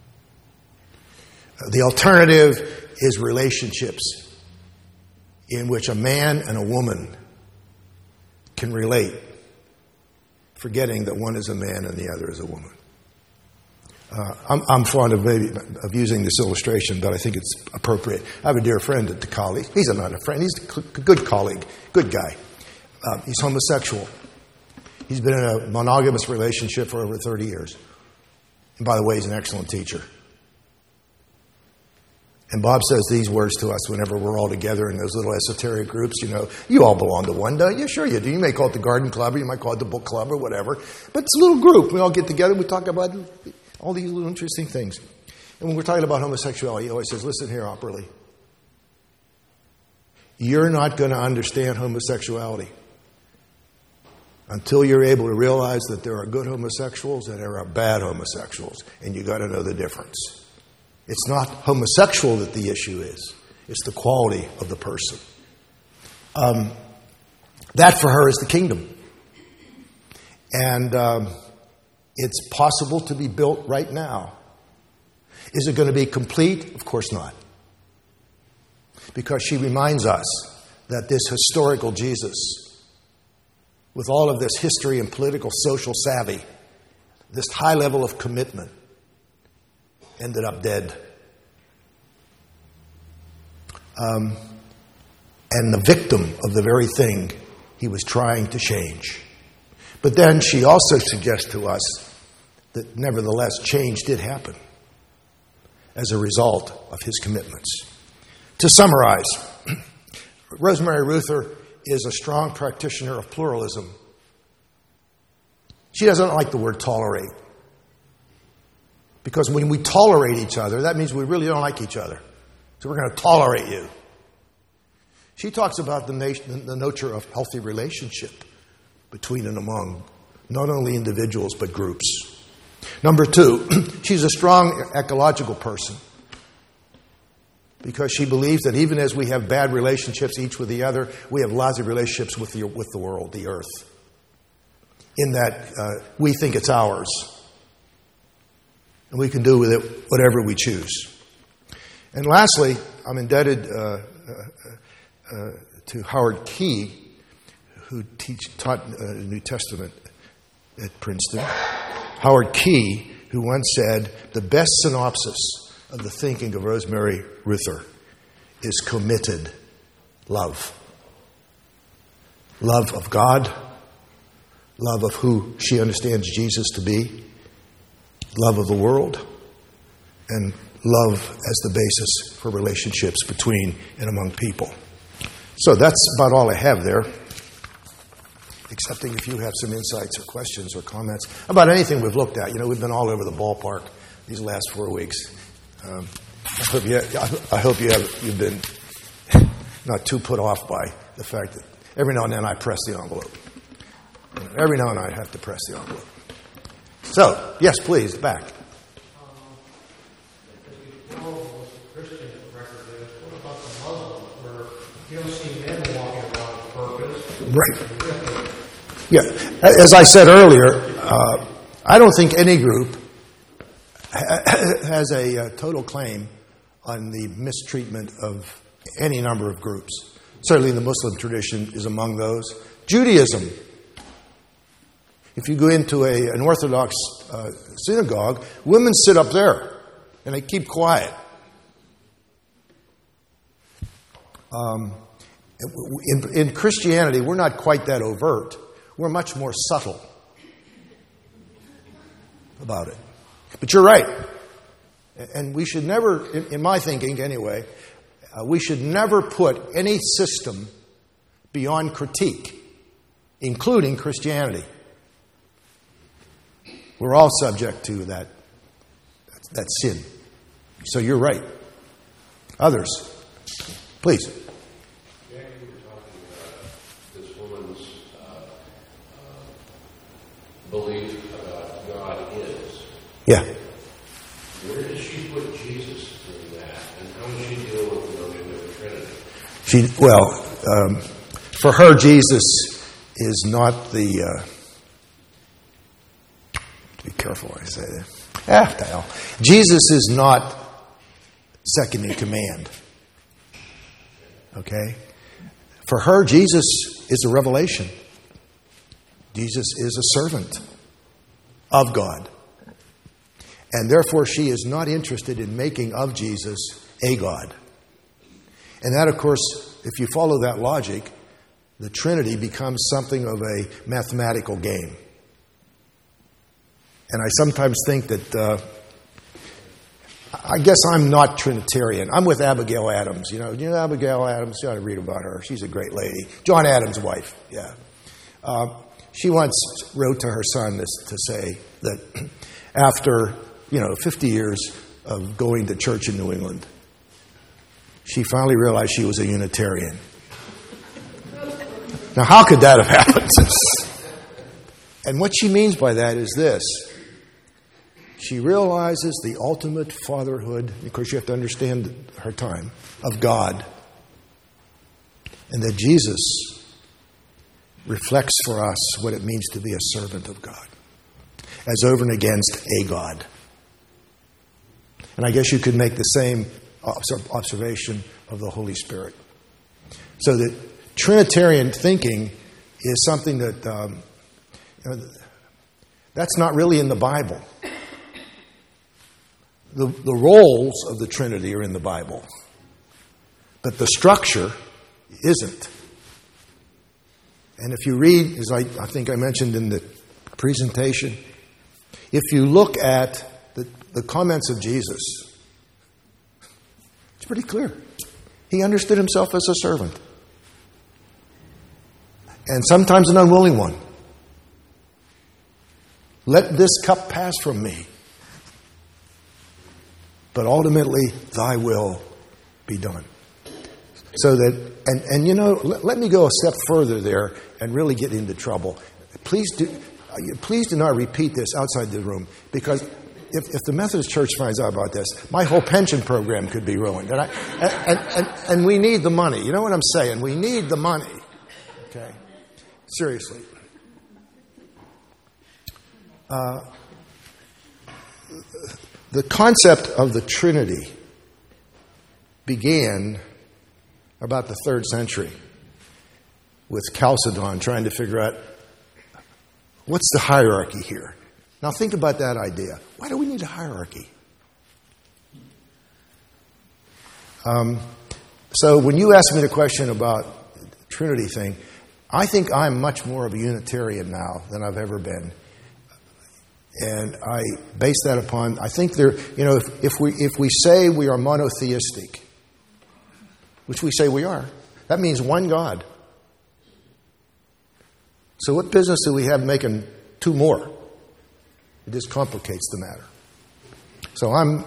The alternative is relationships in which a man and a woman can relate, forgetting that one is a man and the other is a woman. I'm fond of using this illustration, but I think it's appropriate. I have a dear friend at the college. He's not a friend. He's a good colleague, good guy. He's homosexual. He's been in a monogamous relationship for over 30 years. And by the way, he's an excellent teacher. And Bob says these words to us whenever we're all together in those little esoteric groups. You all belong to one, don't you? Sure you do. You may call it the garden club, or you might call it the book club, or whatever. But it's a little group. We all get together. We talk about all these little interesting things. And when we're talking about homosexuality, he always says, listen here, Opperly. You're not going to understand homosexuality until you're able to realize that there are good homosexuals and there are bad homosexuals. And you got to know the difference. It's not homosexual that the issue is. It's the quality of the person. That for her is the kingdom. And It's possible to be built right now. Is it going to be complete? Of course not. Because she reminds us that this historical Jesus, with all of this history and political social savvy, this high level of commitment, ended up dead. And the victim of the very thing he was trying to change. But then she also suggests to us that nevertheless change did happen as a result of his commitments. To summarize, Rosemary Ruther is a strong practitioner of pluralism. She doesn't like the word tolerate. Because when we tolerate each other, that means we really don't like each other. So we're going to tolerate you. She talks about the nature of healthy relationship between and among not only individuals but groups. Number two, she's a strong ecological person because she believes that even as we have bad relationships each with the other, we have lousy relationships with the world, the earth, in that we think it's ours and we can do with it whatever we choose. And lastly, I'm indebted to Howard Key, who taught New Testament at Princeton. Howard Key, who once said, the best synopsis of the thinking of Rosemary Ruther is committed love. Love of God, love of who she understands Jesus to be, love of the world, and love as the basis for relationships between and among people. So that's about all I have there, excepting if you have some insights or questions or comments about anything we've looked at. You know, we've been all over the ballpark these last 4 weeks. I hope you've been not too put off by the fact that every now and then I press the envelope. Every now and then I have to press the envelope. So, yes, please, back. Right. Yeah. As I said earlier, I don't think any group has a total claim on the mistreatment of any number of groups. Certainly the Muslim tradition is among those. Judaism. If you go into an Orthodox synagogue, women sit up there and they keep quiet. In Christianity, we're not quite that overt. We're much more subtle about it. But you're right. And we should never, in my thinking anyway, we should never put any system beyond critique, including Christianity. We're all subject to that sin. So you're right. Others, please. Jack, you were talking about this woman's belief about God is. Yeah. Where does she put Jesus in that? And how does she deal with the notion of the Trinity? For her, Jesus is not the... be careful I say that. The hell. Jesus is not second in command. Okay? For her, Jesus is a revelation. Jesus is a servant of God. And therefore, she is not interested in making of Jesus a God. And that, of course, if you follow that logic, the Trinity becomes something of a mathematical game. And I sometimes think that, I guess I'm not Trinitarian. I'm with Abigail Adams. You know Abigail Adams? You ought to read about her. She's a great lady. John Adams' wife, yeah. She once wrote to her son to say that after, 50 years of going to church in New England, she finally realized she was a Unitarian. Now, how could that have happened? And what she means by that is this. She realizes the ultimate fatherhood, of course you have to understand her time, of God. And that Jesus reflects for us what it means to be a servant of God. as over and against a God. And I guess you could make the same observation of the Holy Spirit. So that Trinitarian thinking is something that that's not really in the Bible. The roles of the Trinity are in the Bible, but the structure isn't. And if you read, as I think I mentioned in the presentation, if you look at the comments of Jesus, it's pretty clear. He understood himself as a servant, and sometimes an unwilling one. Let this cup pass from me, but ultimately thy will be done. So that, and you know, let me go a step further there and really get into trouble. Please do not repeat this outside the room, because if the Methodist Church finds out about this, my whole pension program could be ruined. And we need the money. You know what I'm saying? We need the money. Okay? Seriously. The concept of the Trinity began about the 3rd century with Chalcedon trying to figure out what's the hierarchy here. Now think about that idea. Why do we need a hierarchy? So when you ask me the question about the Trinity thing, I think I'm much more of a Unitarian now than I've ever been. And I base that upon, I think if we say we are monotheistic, which we say we are, that means one God. So what business do we have making two more? It just complicates the matter. So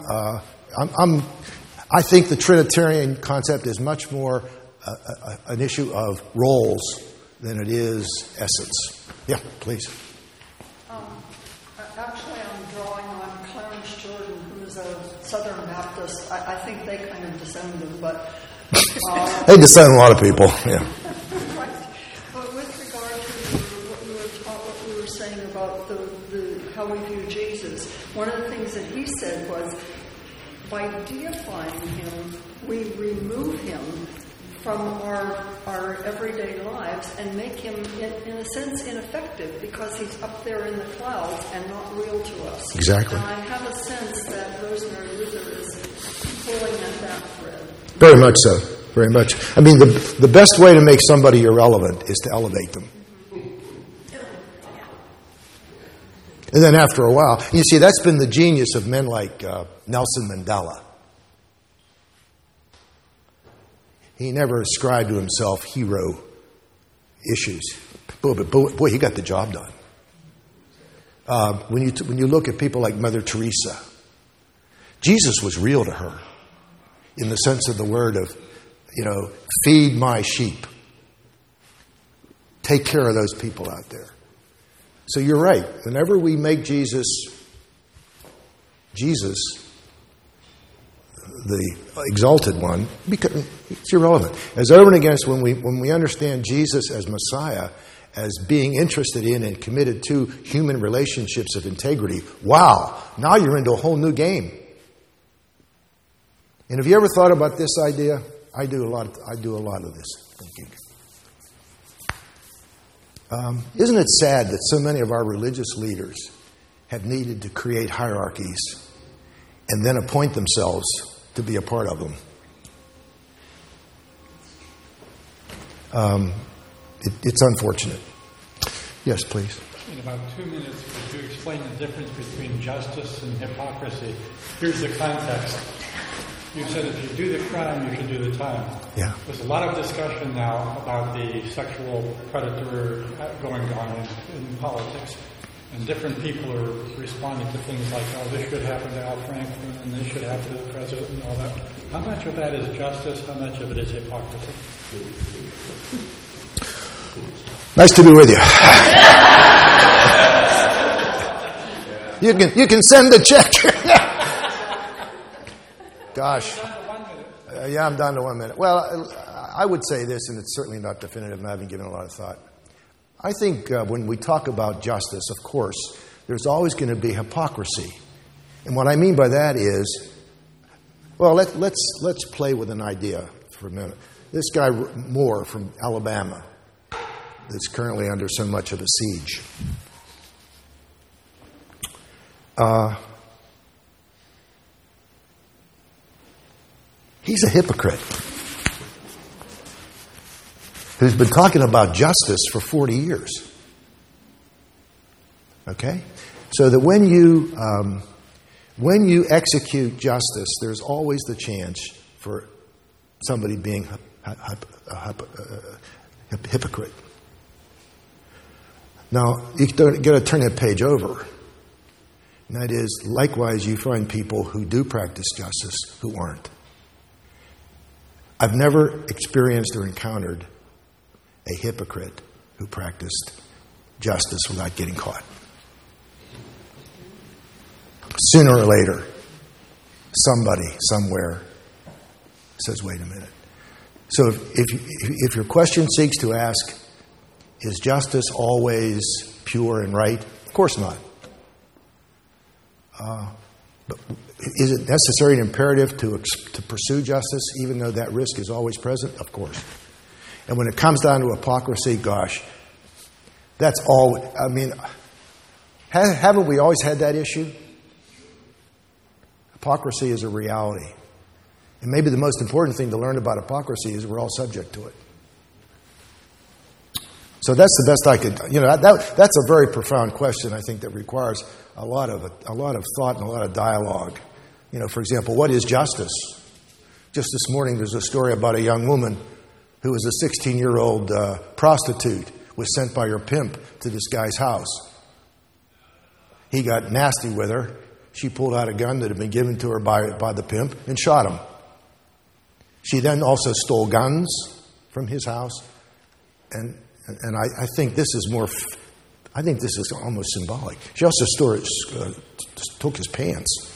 I think the Trinitarian concept is much more an issue of roles than it is essence. Yeah, please. Actually, I'm drawing on Clarence Jordan, who's a Southern Baptist. I think they kind of disowned him, but... they disown a lot of people, yeah. Right. But with regard to what we were saying about how we view Jesus, one of the things that he said was, by deifying him, we remove him from our everyday lives and make him, in a sense, ineffective because he's up there in the clouds and not real to us. Exactly. And I have a sense that Rosemary Luther is pulling at that thread. Very much so. Very much. I mean, the best way to make somebody irrelevant is to elevate them. And then after a while, you see, that's been the genius of men like Nelson Mandela. He never ascribed to himself hero issues. Boy, he got the job done. When you look at people like Mother Teresa, Jesus was real to her in the sense of the word of, feed my sheep. Take care of those people out there. So you're right. Whenever we make Jesus, the exalted one, it's irrelevant. As over and against when we understand Jesus as Messiah, as being interested in and committed to human relationships of integrity, wow, now you're into a whole new game. And have you ever thought about this idea? I do a lot of this thinking. Isn't it sad that so many of our religious leaders have needed to create hierarchies and then appoint themselves to be a part of them? It's unfortunate. Yes, please. In about 2 minutes, could you explain the difference between justice and hypocrisy? Here's the context. You said if you do the crime, you should do the time. Yeah. There's a lot of discussion now about the sexual predator going on in politics. And different people are responding to things like, oh, this should happen to Al Franken, and this should happen to the president, and all that. How much of that is justice? How much of it is hypocrisy? Nice to be with you. You can send the check. Gosh. Yeah, I'm down to 1 minute. Well, I would say this, and it's certainly not definitive, and I haven't given a lot of thought. I think when we talk about justice, of course, there's always going to be hypocrisy. And what I mean by that is, well, let's play with an idea for a minute. This guy Moore from Alabama that's currently under so much of a siege. He's a hypocrite who's been talking about justice for 40 years. Okay? So that when you execute justice, there's always the chance for somebody being a hypocrite. Now, you got to turn that page over. And that is, likewise, you find people who do practice justice who aren't. I've never experienced or encountered a hypocrite who practiced justice without getting caught. Sooner or later, somebody, somewhere, says, wait a minute. So if your question seeks to ask, is justice always pure and right? Of course not. But is it necessary and imperative to pursue justice, even though that risk is always present? Of course. And when it comes down to hypocrisy, gosh, that's all. I mean, haven't we always had that issue? Hypocrisy is a reality. And maybe the most important thing to learn about hypocrisy is we're all subject to it. So that's the best I could, that's a very profound question, I think, that requires a lot of thought and a lot of dialogue. For example, what is justice? Just this morning, there's a story about a young woman who was a 16-year-old prostitute, was sent by her pimp to this guy's house. He got nasty with her. She pulled out a gun that had been given to her by the pimp and shot him. She then also stole guns from his house. And I think this is almost symbolic. She also took his pants.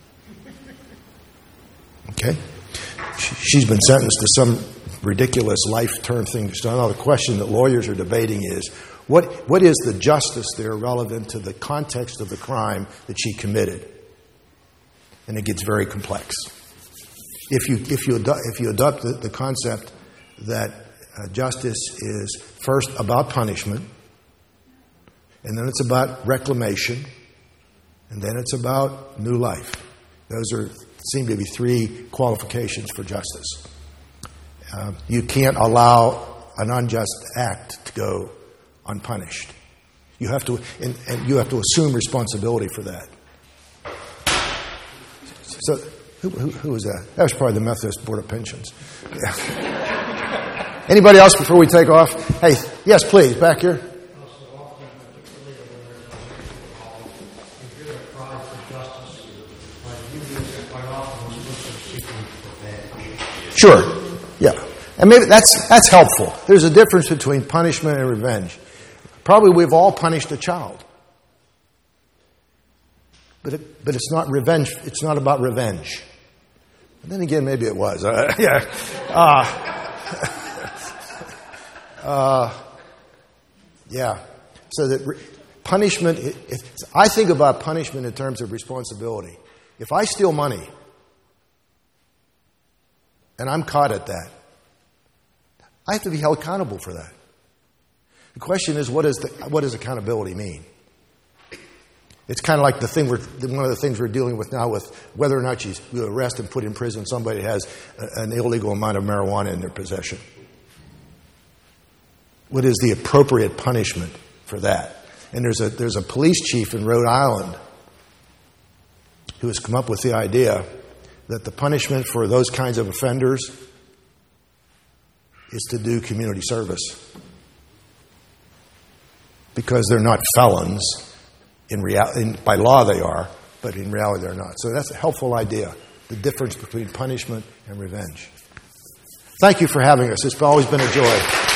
Okay? She's been sentenced to some ridiculous life term thing. So now the question that lawyers are debating is, what is the justice there relevant to the context of the crime that she committed? And it gets very complex. If you adopt the concept that justice is first about punishment, and then it's about reclamation, and then it's about new life. Those seem to be three qualifications for justice. You can't allow an unjust act to go unpunished. You have to, and you have to assume responsibility for that. So, who was that? That was probably the Methodist Board of Pensions. Yeah. Anybody else before we take off? Hey, yes, please, back here. Sure. Yeah. And maybe that's helpful. There's a difference between punishment and revenge. Probably we've all punished a child. But it's not revenge. It's not about revenge. And then again, maybe it was. Yeah. So that punishment, I think about punishment in terms of responsibility. If I steal money and I'm caught at that, I have to be held accountable for that. The question is, what does accountability mean? It's kind of like one of the things we're dealing with now with whether or not you arrest and put in prison somebody who has an illegal amount of marijuana in their possession. What is the appropriate punishment for that? And there's a police chief in Rhode Island who has come up with the idea that the punishment for those kinds of offenders is to do community service. Because they're not felons. By law they are, but in reality they're not. So that's a helpful idea, the difference between punishment and revenge. Thank you for having us. It's always been a joy.